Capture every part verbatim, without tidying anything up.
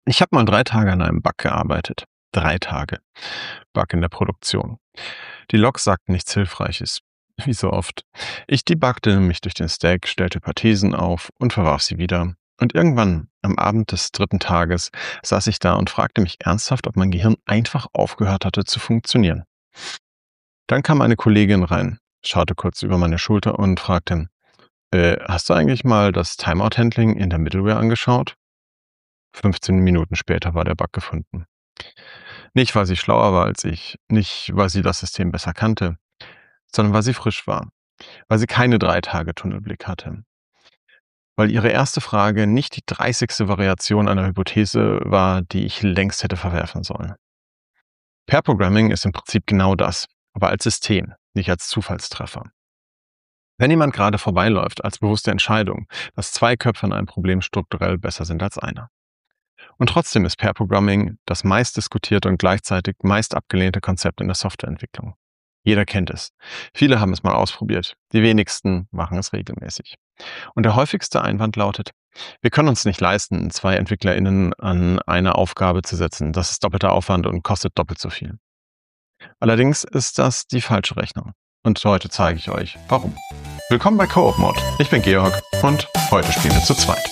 Ich habe mal drei Tage an einem Bug gearbeitet. Drei Tage. Bug in der Produktion. Die Logs sagten nichts Hilfreiches. Wie so oft. Ich debuggte mich durch den Stack, stellte paar Thesen auf und verwarf sie wieder. Und irgendwann, am Abend des dritten Tages, saß ich da und fragte mich ernsthaft, ob mein Gehirn einfach aufgehört hatte zu funktionieren. Dann kam eine Kollegin rein, schaute kurz über meine Schulter und fragte, äh, hast du eigentlich mal das Timeout-Handling in der Middleware angeschaut? fünfzehn Minuten später war der Bug gefunden. Nicht, weil sie schlauer war als ich, nicht, weil sie das System besser kannte, sondern weil sie frisch war, weil sie keine drei Tage Tunnelblick hatte. Weil ihre erste Frage nicht die dreißigste Variation einer Hypothese war, die ich längst hätte verwerfen sollen. Pair Programming ist im Prinzip genau das, aber als System, nicht als Zufallstreffer. Wenn jemand gerade vorbeiläuft als bewusste Entscheidung, dass zwei Köpfe an einem Problem strukturell besser sind als einer. Und trotzdem ist Pair Programming das meistdiskutierte und gleichzeitig meist abgelehnte Konzept in der Softwareentwicklung. Jeder kennt es. Viele haben es mal ausprobiert. Die wenigsten machen es regelmäßig. Und der häufigste Einwand lautet, wir können uns nicht leisten, zwei EntwicklerInnen an eine Aufgabe zu setzen. Das ist doppelter Aufwand und kostet doppelt so viel. Allerdings ist das die falsche Rechnung. Und heute zeige ich euch, warum. Willkommen bei Co-op Mode. Ich bin Georg und heute spielen wir zu zweit.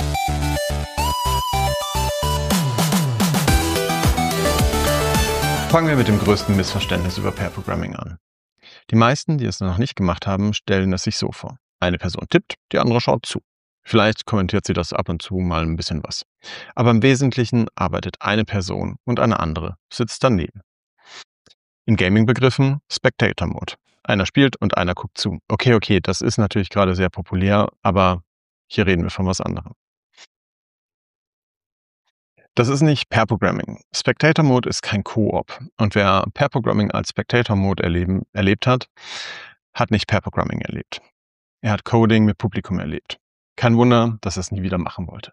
Fangen wir mit dem größten Missverständnis über Pair Programming an. Die meisten, die es noch nicht gemacht haben, stellen es sich so vor. Eine Person tippt, die andere schaut zu. Vielleicht kommentiert sie das ab und zu mal ein bisschen was. Aber im Wesentlichen arbeitet eine Person und eine andere sitzt daneben. In Gaming-Begriffen Spectator Mode. Einer spielt und einer guckt zu. Okay, okay, das ist natürlich gerade sehr populär, aber hier reden wir von was anderem. Das ist nicht Pair Programming. Spectator Mode ist kein Koop. Und wer Pair Programming als Spectator Mode erleben, erlebt hat, hat nicht Pair Programming erlebt. Er hat Coding mit Publikum erlebt. Kein Wunder, dass er es nie wieder machen wollte.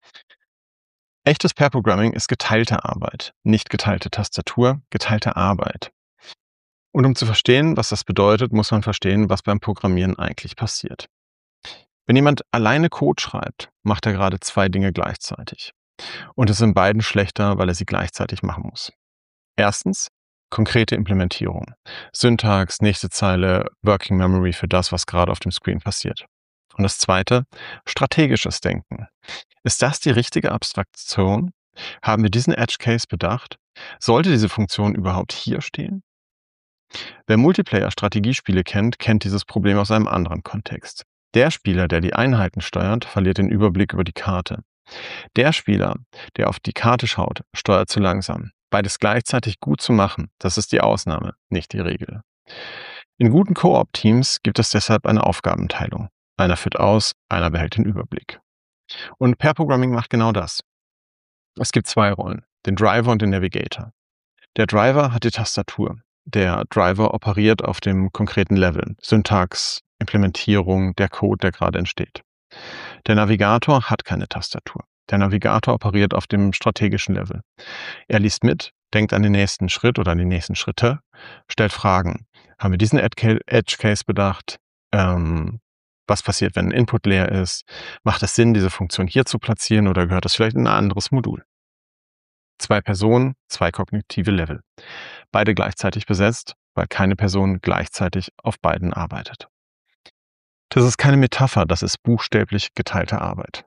Echtes Pair Programming ist geteilte Arbeit, nicht geteilte Tastatur, geteilte Arbeit. Und um zu verstehen, was das bedeutet, muss man verstehen, was beim Programmieren eigentlich passiert. Wenn jemand alleine Code schreibt, macht er gerade zwei Dinge gleichzeitig. Und ist in beiden schlechter, weil er sie gleichzeitig machen muss. Erstens, konkrete Implementierung. Syntax, nächste Zeile, Working Memory für das, was gerade auf dem Screen passiert. Und das zweite, strategisches Denken. Ist das die richtige Abstraktion? Haben wir diesen Edge Case bedacht? Sollte diese Funktion überhaupt hier stehen? Wer Multiplayer-Strategiespiele kennt, kennt dieses Problem aus einem anderen Kontext. Der Spieler, der die Einheiten steuert, verliert den Überblick über die Karte. Der Spieler, der auf die Karte schaut, steuert zu langsam. Beides gleichzeitig gut zu machen, das ist die Ausnahme, nicht die Regel. In guten Koop-Teams gibt es deshalb eine Aufgabenteilung. Einer führt aus, einer behält den Überblick. Und Pair Programming macht genau das. Es gibt zwei Rollen, den Driver und den Navigator. Der Driver hat die Tastatur. Der Driver operiert auf dem konkreten Level, Syntax, Implementierung, der Code, der gerade entsteht. Der Navigator hat keine Tastatur. Der Navigator operiert auf dem strategischen Level. Er liest mit, denkt an den nächsten Schritt oder an die nächsten Schritte, stellt Fragen. Haben wir diesen Edge Case bedacht? Ähm, was passiert, wenn ein Input leer ist? Macht es Sinn, diese Funktion hier zu platzieren oder gehört das vielleicht in ein anderes Modul? Zwei Personen, zwei kognitive Level. Beide gleichzeitig besetzt, weil keine Person gleichzeitig auf beiden arbeitet. Das ist keine Metapher, das ist buchstäblich geteilte Arbeit.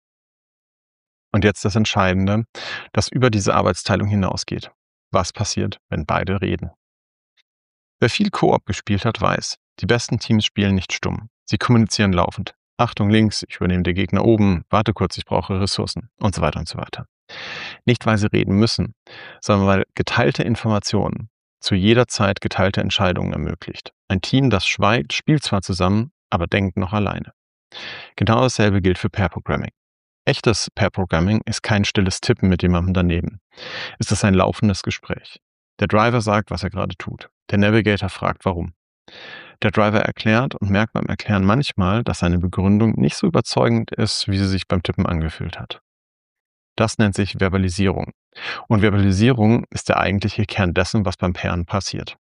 Und jetzt das Entscheidende, das über diese Arbeitsteilung hinausgeht. Was passiert, wenn beide reden? Wer viel Koop gespielt hat, weiß, die besten Teams spielen nicht stumm. Sie kommunizieren laufend. Achtung links, ich übernehme den Gegner oben, warte kurz, ich brauche Ressourcen und so weiter und so weiter. Nicht, weil sie reden müssen, sondern weil geteilte Informationen zu jeder Zeit geteilte Entscheidungen ermöglicht. Ein Team, das schweigt, spielt zwar zusammen, aber denkt noch alleine. Genau dasselbe gilt für Pair Programming. Echtes Pair Programming ist kein stilles Tippen mit jemandem daneben. Es ist ein laufendes Gespräch. Der Driver sagt, was er gerade tut. Der Navigator fragt, warum. Der Driver erklärt und merkt beim Erklären manchmal, dass seine Begründung nicht so überzeugend ist, wie sie sich beim Tippen angefühlt hat. Das nennt sich Verbalisierung. Und Verbalisierung ist der eigentliche Kern dessen, was beim Pairen passiert.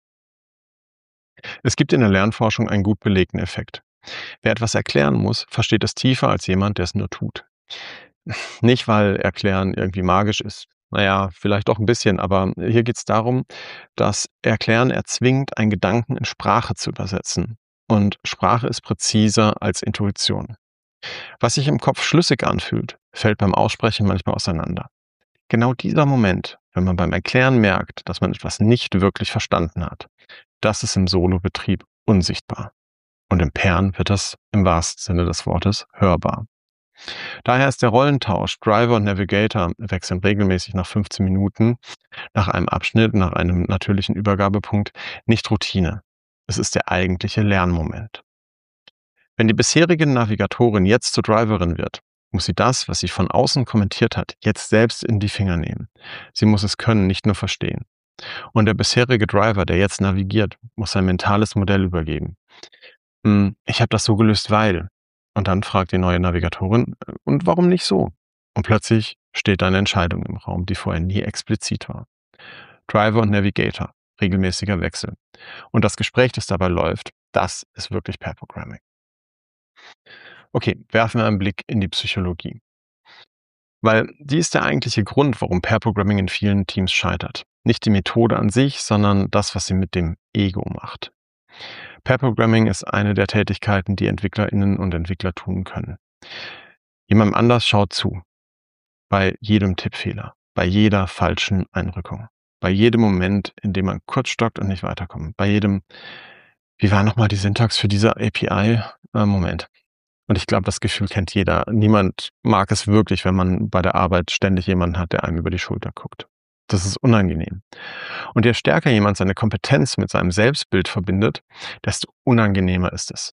Es gibt in der Lernforschung einen gut belegten Effekt. Wer etwas erklären muss, versteht es tiefer als jemand, der es nur tut. Nicht, weil Erklären irgendwie magisch ist. Naja, vielleicht doch ein bisschen, aber hier geht es darum, dass Erklären erzwingt, einen Gedanken in Sprache zu übersetzen. Und Sprache ist präziser als Intuition. Was sich im Kopf schlüssig anfühlt, fällt beim Aussprechen manchmal auseinander. Genau dieser Moment, wenn man beim Erklären merkt, dass man etwas nicht wirklich verstanden hat, das ist im Solobetrieb unsichtbar. Und im Pairen wird das im wahrsten Sinne des Wortes hörbar. Daher ist der Rollentausch Driver und Navigator wechseln regelmäßig nach fünfzehn Minuten, nach einem Abschnitt, nach einem natürlichen Übergabepunkt, nicht Routine. Es ist der eigentliche Lernmoment. Wenn die bisherige Navigatorin jetzt zur Driverin wird, muss sie das, was sie von außen kommentiert hat, jetzt selbst in die Finger nehmen. Sie muss es können, nicht nur verstehen. Und der bisherige Driver, der jetzt navigiert, muss sein mentales Modell übergeben. Hm, ich habe das so gelöst, weil. Und dann fragt die neue Navigatorin, äh, und warum nicht so? Und plötzlich steht eine Entscheidung im Raum, die vorher nie explizit war. Driver und Navigator, regelmäßiger Wechsel. Und das Gespräch, das dabei läuft, das ist wirklich Pair Programming. Okay, werfen wir einen Blick in die Psychologie. Weil die ist der eigentliche Grund, warum Pair Programming in vielen Teams scheitert. Nicht die Methode an sich, sondern das, was sie mit dem Ego macht. Pair Programming ist eine der Tätigkeiten, die EntwicklerInnen und Entwickler tun können. Jemand anders schaut zu. Bei jedem Tippfehler, bei jeder falschen Einrückung, bei jedem Moment, in dem man kurz stockt und nicht weiterkommt, bei jedem, wie war nochmal die Syntax für diese A P I? Äh, Moment. Und ich glaube, das Gefühl kennt jeder. Niemand mag es wirklich, wenn man bei der Arbeit ständig jemanden hat, der einem über die Schulter guckt. Das ist unangenehm. Und je stärker jemand seine Kompetenz mit seinem Selbstbild verbindet, desto unangenehmer ist es.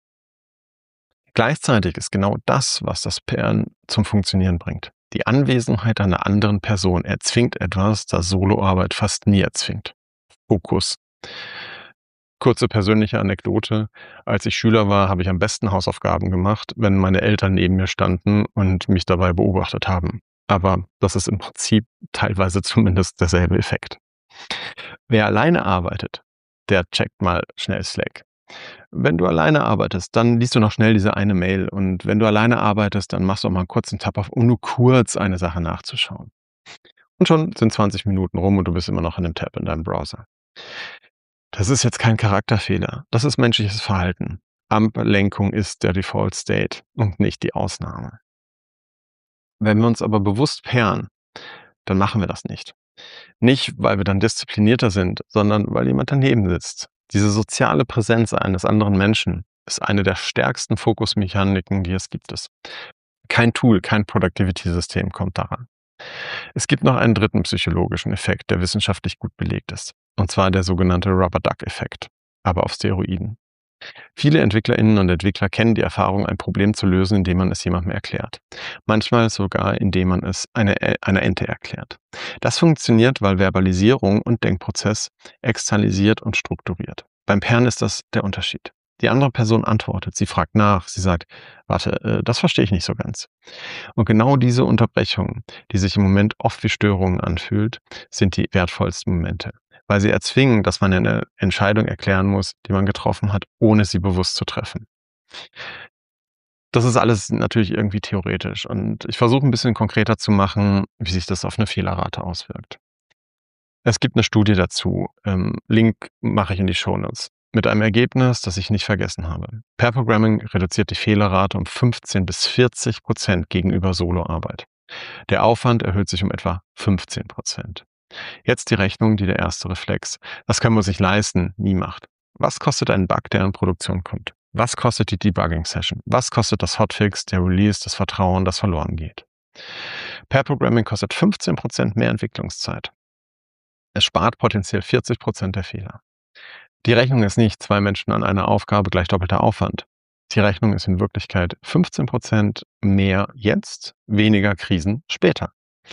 Gleichzeitig ist genau das, was das Pairen zum Funktionieren bringt. Die Anwesenheit einer anderen Person erzwingt etwas, das Soloarbeit fast nie erzwingt. Fokus. Kurze persönliche Anekdote. Als ich Schüler war, habe ich am besten Hausaufgaben gemacht, wenn meine Eltern neben mir standen und mich dabei beobachtet haben. Aber das ist im Prinzip teilweise zumindest derselbe Effekt. Wer alleine arbeitet, der checkt mal schnell Slack. Wenn du alleine arbeitest, dann liest du noch schnell diese eine Mail. Und wenn du alleine arbeitest, dann machst du auch mal einen kurzen Tab auf, um nur kurz eine Sache nachzuschauen. Und schon sind zwanzig Minuten rum und du bist immer noch in dem Tab in deinem Browser. Das ist jetzt kein Charakterfehler. Das ist menschliches Verhalten. Ablenkung ist der Default State und nicht die Ausnahme. Wenn wir uns aber bewusst pairen, dann machen wir das nicht. Nicht, weil wir dann disziplinierter sind, sondern weil jemand daneben sitzt. Diese soziale Präsenz eines anderen Menschen ist eine der stärksten Fokusmechaniken, die es gibt. Kein Tool, kein Productivity-System kommt daran. Es gibt noch einen dritten psychologischen Effekt, der wissenschaftlich gut belegt ist. Und zwar der sogenannte Rubber-Duck-Effekt, aber auf Steroiden. Viele EntwicklerInnen und Entwickler kennen die Erfahrung, ein Problem zu lösen, indem man es jemandem erklärt. Manchmal sogar, indem man es eine, einer Ente erklärt. Das funktioniert, weil Verbalisierung und Denkprozess externalisiert und strukturiert. Beim Pairen ist das der Unterschied. Die andere Person antwortet, sie fragt nach, sie sagt, warte, äh, das verstehe ich nicht so ganz. Und genau diese Unterbrechungen, die sich im Moment oft wie Störungen anfühlt, sind die wertvollsten Momente, weil sie erzwingen, dass man eine Entscheidung erklären muss, die man getroffen hat, ohne sie bewusst zu treffen. Das ist alles natürlich irgendwie theoretisch und ich versuche ein bisschen konkreter zu machen, wie sich das auf eine Fehlerrate auswirkt. Es gibt eine Studie dazu, ähm, Link mache ich in die Shownotes, mit einem Ergebnis, das ich nicht vergessen habe. Pair Programming reduziert die Fehlerrate um fünfzehn bis vierzig Prozent gegenüber Soloarbeit. Der Aufwand erhöht sich um etwa fünfzehn Prozent. Jetzt die Rechnung, die der erste Reflex, das kann man sich leisten, nie macht. Was kostet ein Bug, der in Produktion kommt? Was kostet die Debugging-Session? Was kostet das Hotfix, der Release, das Vertrauen, das verloren geht? Pair Programming kostet fünfzehn Prozent mehr Entwicklungszeit. Es spart potenziell vierzig Prozent der Fehler. Die Rechnung ist nicht zwei Menschen an einer Aufgabe gleich doppelter Aufwand. Die Rechnung ist in Wirklichkeit fünfzehn Prozent mehr jetzt, weniger Krisen später.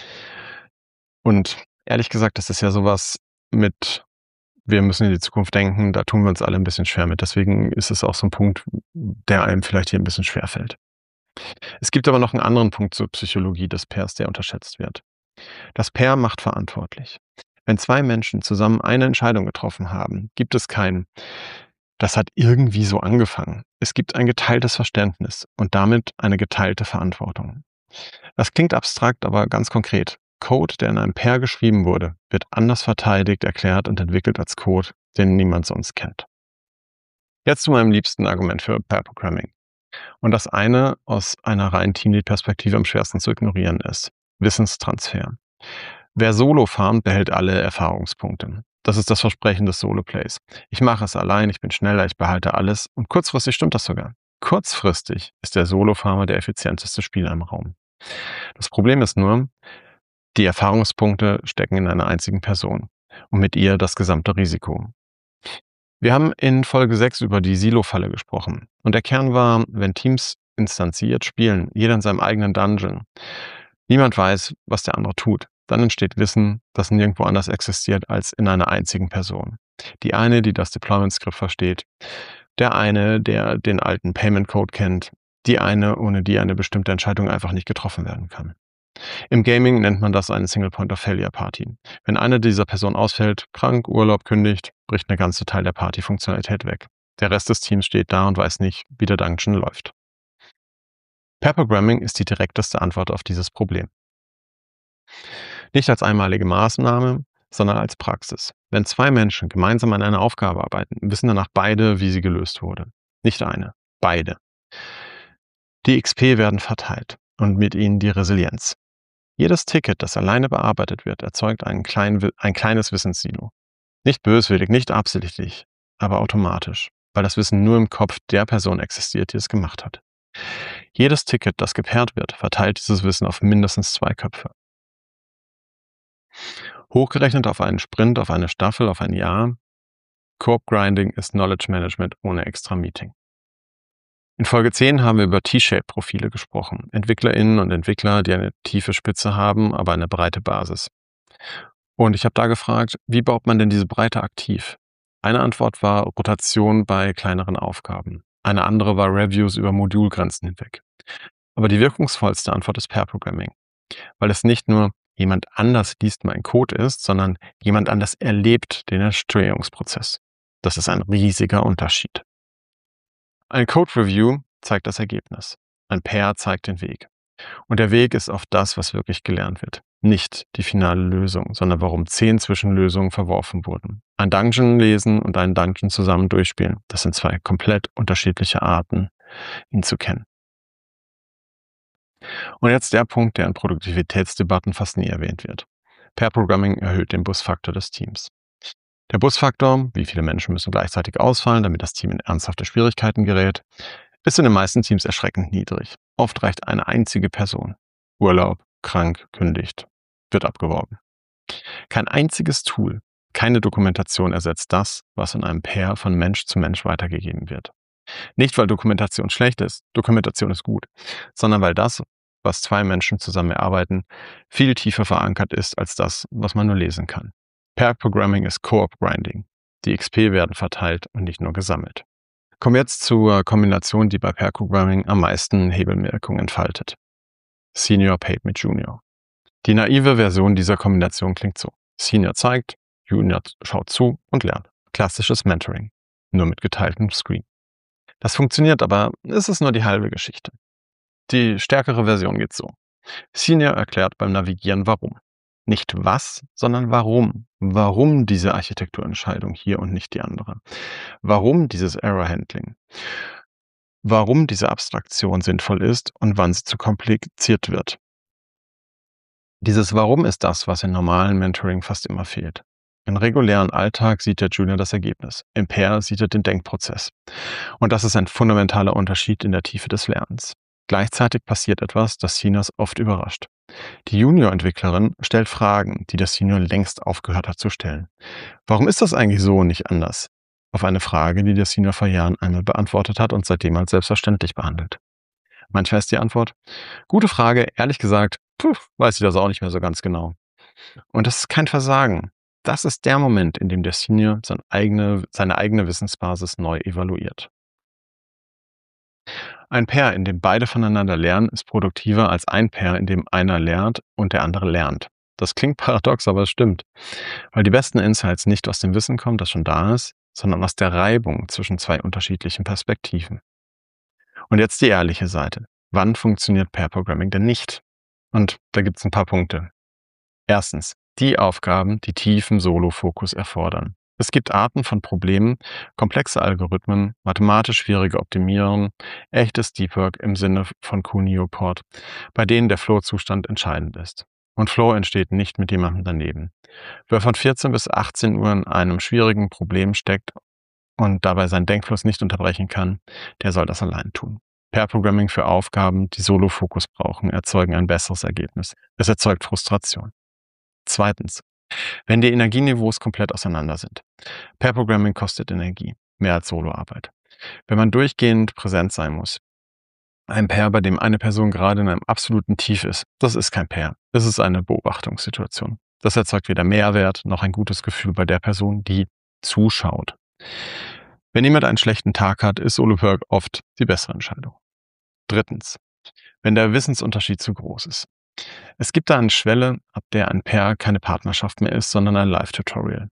Und ehrlich gesagt, das ist ja sowas mit, wir müssen in die Zukunft denken, da tun wir uns alle ein bisschen schwer mit. Deswegen ist es auch so ein Punkt, der einem vielleicht hier ein bisschen schwer fällt. Es gibt aber noch einen anderen Punkt zur Psychologie des Pairs, der unterschätzt wird. Das Pair macht verantwortlich. Wenn zwei Menschen zusammen eine Entscheidung getroffen haben, gibt es kein, das hat irgendwie so angefangen. Es gibt ein geteiltes Verständnis und damit eine geteilte Verantwortung. Das klingt abstrakt, aber ganz konkret. Code, der in einem Pair geschrieben wurde, wird anders verteidigt, erklärt und entwickelt als Code, den niemand sonst kennt. Jetzt zu meinem liebsten Argument für Pair Programming. Und das eine aus einer rein Teamlead-Perspektive am schwersten zu ignorieren ist: Wissenstransfer. Wer Solo farmt, behält alle Erfahrungspunkte. Das ist das Versprechen des Solo-Plays. Ich mache es allein, ich bin schneller, ich behalte alles und kurzfristig stimmt das sogar. Kurzfristig ist der Solo-Farmer der effizienteste Spieler im Raum. Das Problem ist nur, die Erfahrungspunkte stecken in einer einzigen Person und mit ihr das gesamte Risiko. Wir haben in Folge sechs über die Silo-Falle gesprochen und der Kern war, wenn Teams instanziert spielen, jeder in seinem eigenen Dungeon, niemand weiß, was der andere tut, dann entsteht Wissen, das nirgendwo anders existiert als in einer einzigen Person. Die eine, die das Deployment-Skript versteht, der eine, der den alten Payment-Code kennt, die eine, ohne die eine bestimmte Entscheidung einfach nicht getroffen werden kann. Im Gaming nennt man das eine Single-Point-of-Failure-Party. Wenn eine dieser Personen ausfällt, krank, Urlaub, kündigt, bricht eine ganze Teil der Party-Funktionalität weg. Der Rest des Teams steht da und weiß nicht, wie der Dungeon läuft. Pair Programming ist die direkteste Antwort auf dieses Problem. Nicht als einmalige Maßnahme, sondern als Praxis. Wenn zwei Menschen gemeinsam an einer Aufgabe arbeiten, wissen danach beide, wie sie gelöst wurde. Nicht eine, beide. Die X P werden verteilt und mit ihnen die Resilienz. Jedes Ticket, das alleine bearbeitet wird, erzeugt einen kleinen, ein kleines Wissenssilo. Nicht böswillig, nicht absichtlich, aber automatisch, weil das Wissen nur im Kopf der Person existiert, die es gemacht hat. Jedes Ticket, das gepairt wird, verteilt dieses Wissen auf mindestens zwei Köpfe. Hochgerechnet auf einen Sprint, auf eine Staffel, auf ein Jahr. Coop-Grinding ist Knowledge Management ohne extra Meeting. In Folge zehn haben wir über T-Shape-Profile gesprochen. EntwicklerInnen und Entwickler, die eine tiefe Spitze haben, aber eine breite Basis. Und ich habe da gefragt, wie baut man denn diese Breite aktiv? Eine Antwort war Rotation bei kleineren Aufgaben. Eine andere war Reviews über Modulgrenzen hinweg. Aber die wirkungsvollste Antwort ist Pair Programming, weil es nicht nur jemand anders liest mein Code ist, sondern jemand anders erlebt den Entstehungsprozess. Das ist ein riesiger Unterschied. Ein Code-Review zeigt das Ergebnis. Ein Pair zeigt den Weg. Und der Weg ist oft das, was wirklich gelernt wird. Nicht die finale Lösung, sondern warum zehn Zwischenlösungen verworfen wurden. Ein Dungeon lesen und einen Dungeon zusammen durchspielen, das sind zwei komplett unterschiedliche Arten, ihn zu kennen. Und jetzt der Punkt, der in Produktivitätsdebatten fast nie erwähnt wird. Pair Programming erhöht den Busfaktor des Teams. Der Busfaktor, wie viele Menschen müssen gleichzeitig ausfallen, damit das Team in ernsthafte Schwierigkeiten gerät, ist in den meisten Teams erschreckend niedrig. Oft reicht eine einzige Person. Urlaub, krank, kündigt, wird abgeworben. Kein einziges Tool, keine Dokumentation ersetzt das, was in einem Pair von Mensch zu Mensch weitergegeben wird. Nicht, weil Dokumentation schlecht ist, Dokumentation ist gut, sondern weil das, was zwei Menschen zusammen erarbeiten, viel tiefer verankert ist als das, was man nur lesen kann. Pair Programming ist Coop-Grinding. Die X P werden verteilt und nicht nur gesammelt. Kommen wir jetzt zur Kombination, die bei Pair Programming am meisten Hebelwirkung entfaltet. Senior paid mit Junior. Die naive Version dieser Kombination klingt so. Senior zeigt, Junior schaut zu und lernt. Klassisches Mentoring, nur mit geteiltem Screen. Das funktioniert, aber es ist nur die halbe Geschichte. Die stärkere Version geht so. Senior erklärt beim Navigieren warum. Nicht was, sondern warum. Warum diese Architekturentscheidung hier und nicht die andere. Warum dieses Error Handling. Warum diese Abstraktion sinnvoll ist und wann sie zu kompliziert wird. Dieses Warum ist das, was in normalen Mentoring fast immer fehlt. Im regulären Alltag sieht der Junior das Ergebnis. Im Pair sieht er den Denkprozess. Und das ist ein fundamentaler Unterschied in der Tiefe des Lernens. Gleichzeitig passiert etwas, das Seniors oft überrascht. Die Junior-Entwicklerin stellt Fragen, die der Senior längst aufgehört hat zu stellen. Warum ist das eigentlich so und nicht anders? Auf eine Frage, die der Senior vor Jahren einmal beantwortet hat und seitdem als selbstverständlich behandelt. Manchmal ist die Antwort, gute Frage, ehrlich gesagt, puh, weiß ich das auch nicht mehr so ganz genau. Und das ist kein Versagen. Das ist der Moment, in dem der Senior seine eigene, seine eigene Wissensbasis neu evaluiert. Ein Pair, in dem beide voneinander lernen, ist produktiver als ein Pair, in dem einer lernt und der andere lernt. Das klingt paradox, aber es stimmt. Weil die besten Insights nicht aus dem Wissen kommen, das schon da ist, sondern aus der Reibung zwischen zwei unterschiedlichen Perspektiven. Und jetzt die ehrliche Seite. Wann funktioniert Pair Programming denn nicht? Und da gibt es ein paar Punkte. Erstens, die Aufgaben, die tiefen Solo-Fokus erfordern. Es gibt Arten von Problemen, komplexe Algorithmen, mathematisch schwierige Optimierungen, echtes Deep Work im Sinne von Q-Neoport, bei denen der Flow-Zustand entscheidend ist. Und Flow entsteht nicht mit jemandem daneben. Wer von vierzehn bis achtzehn Uhr in einem schwierigen Problem steckt und dabei seinen Denkfluss nicht unterbrechen kann, der soll das allein tun. Pair Programming für Aufgaben, die Solo-Fokus brauchen, erzeugen ein besseres Ergebnis. Es erzeugt Frustration. Zweitens, wenn die Energieniveaus komplett auseinander sind. Pair Programming kostet Energie, mehr als Soloarbeit. Wenn man durchgehend präsent sein muss, ein Pair, bei dem eine Person gerade in einem absoluten Tief ist, das ist kein Pair, das ist eine Beobachtungssituation. Das erzeugt weder Mehrwert noch ein gutes Gefühl bei der Person, die zuschaut. Wenn jemand einen schlechten Tag hat, ist Solo-Work oft die bessere Entscheidung. Drittens, wenn der Wissensunterschied zu groß ist. Es gibt da eine Schwelle, ab der ein Pair keine Partnerschaft mehr ist, sondern ein Live-Tutorial.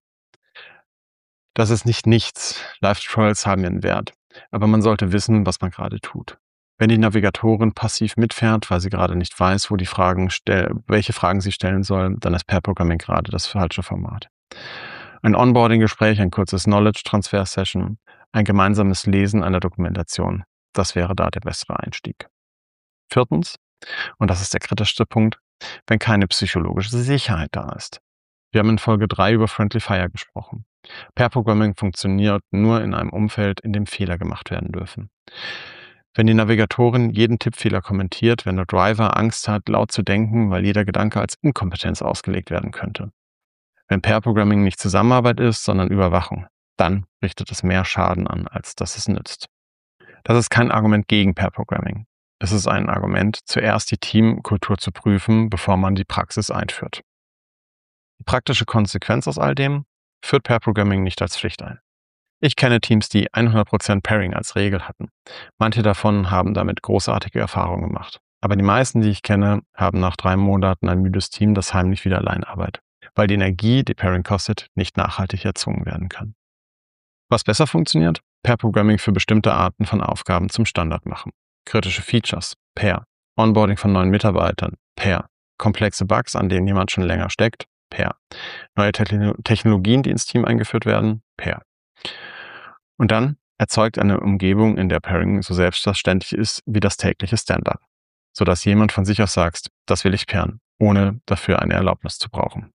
Das ist nicht nichts. Live-Tutorials haben ihren Wert, aber man sollte wissen, was man gerade tut. Wenn die Navigatorin passiv mitfährt, weil sie gerade nicht weiß, wo die Fragen stell- welche Fragen sie stellen soll, dann ist Pair Programming gerade das falsche Format. Ein Onboarding-Gespräch, ein kurzes Knowledge-Transfer-Session, ein gemeinsames Lesen einer Dokumentation, das wäre da der bessere Einstieg. Viertens, und das ist der kritischste Punkt, wenn keine psychologische Sicherheit da ist. Wir haben in Folge drei über Friendly Fire gesprochen. Pair Programming funktioniert nur in einem Umfeld, in dem Fehler gemacht werden dürfen. Wenn die Navigatorin jeden Tippfehler kommentiert, wenn der Driver Angst hat, laut zu denken, weil jeder Gedanke als Inkompetenz ausgelegt werden könnte. Wenn Pair Programming nicht Zusammenarbeit ist, sondern Überwachung, dann richtet es mehr Schaden an, als dass es nützt. Das ist kein Argument gegen Pair Programming. Es ist ein Argument, zuerst die Teamkultur zu prüfen, bevor man die Praxis einführt. Die praktische Konsequenz aus all dem: führt Pair Programming nicht als Pflicht ein. Ich kenne Teams, die hundert Prozent Pairing als Regel hatten. Manche davon haben damit großartige Erfahrungen gemacht. Aber die meisten, die ich kenne, haben nach drei Monaten ein müdes Team, das heimlich wieder allein arbeitet, weil die Energie, die Pairing kostet, nicht nachhaltig erzwungen werden kann. Was besser funktioniert? Pair Programming für bestimmte Arten von Aufgaben zum Standard machen. Kritische Features, Pair. Onboarding von neuen Mitarbeitern, Pair. Komplexe Bugs, an denen jemand schon länger steckt, Pair. Neue Te- Technologien, die ins Team eingeführt werden, Pair. Und dann erzeugt eine Umgebung, in der Pairing so selbstverständlich ist wie das tägliche Stand-up, sodass jemand von sich aus sagt, das will ich pairen, ohne dafür eine Erlaubnis zu brauchen.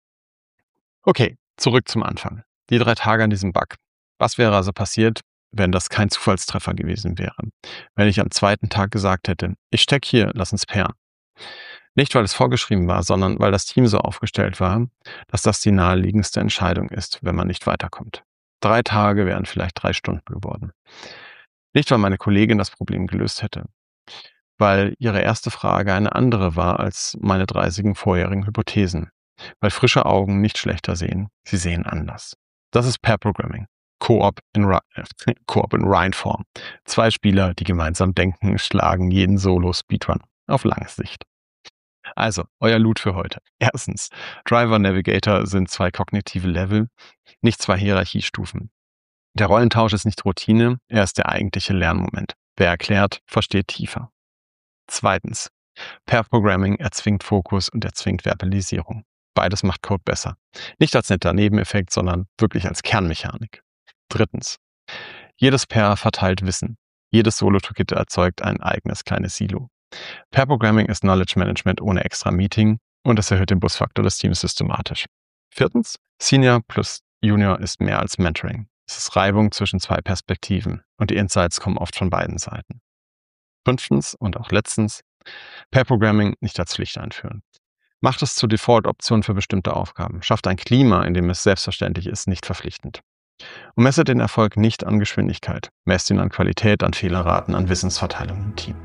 Okay, zurück zum Anfang. Die drei Tage an diesem Bug. Was wäre also passiert, wenn das kein Zufallstreffer gewesen wäre? Wenn ich am zweiten Tag gesagt hätte, ich steck hier, lass uns pairen. Nicht, weil es vorgeschrieben war, sondern weil das Team so aufgestellt war, dass das die naheliegendste Entscheidung ist, wenn man nicht weiterkommt. Drei Tage wären vielleicht drei Stunden geworden. Nicht, weil meine Kollegin das Problem gelöst hätte, weil ihre erste Frage eine andere war als meine dreißigen vorherigen Hypothesen. Weil frische Augen nicht schlechter sehen, sie sehen anders. Das ist Pair Programming. Koop in, äh, Koop in Rhine-Form. Zwei Spieler, die gemeinsam denken, schlagen jeden Solo-Speedrun auf lange Sicht. Also, euer Loot für heute. Erstens, Driver Navigator sind zwei kognitive Level, nicht zwei Hierarchiestufen. Der Rollentausch ist nicht Routine, er ist der eigentliche Lernmoment. Wer erklärt, versteht tiefer. Zweitens, Pair Programming erzwingt Fokus und erzwingt Verbalisierung. Beides macht Code besser. Nicht als netter Nebeneffekt, sondern wirklich als Kernmechanik. Drittens, jedes Pair verteilt Wissen. Jedes Solo-Toolkit erzeugt ein eigenes kleines Silo. Pair Programming ist Knowledge Management ohne extra Meeting und es erhöht den Busfaktor des Teams systematisch. Viertens, Senior plus Junior ist mehr als Mentoring. Es ist Reibung zwischen zwei Perspektiven und die Insights kommen oft von beiden Seiten. Fünftens und auch letztens, Pair Programming nicht als Pflicht einführen. Macht es zur Default-Option für bestimmte Aufgaben. Schafft ein Klima, in dem es selbstverständlich ist, nicht verpflichtend. Und messe den Erfolg nicht an Geschwindigkeit. Messt ihn an Qualität, an Fehlerraten, an Wissensverteilung im Team.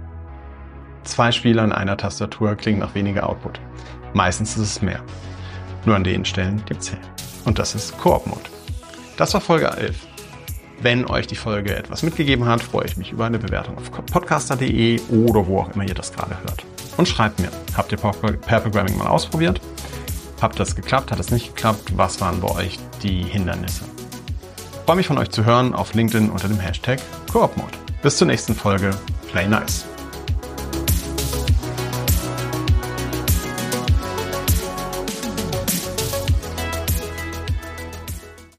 Zwei Spieler an einer Tastatur klingen nach weniger Output. Meistens ist es mehr. Nur an den Stellen, die zählen. Und das ist Koop-Mode. Das war Folge elf. Wenn euch die Folge etwas mitgegeben hat, freue ich mich über eine Bewertung auf podcaster punkt de oder wo auch immer ihr das gerade hört. Und schreibt mir, habt ihr Pair Programming mal ausprobiert? Habt das geklappt? Hat es nicht geklappt? Was waren bei euch die Hindernisse? Ich freue mich von euch zu hören auf LinkedIn unter dem Hashtag Koop-Mode. Bis zur nächsten Folge. Play nice.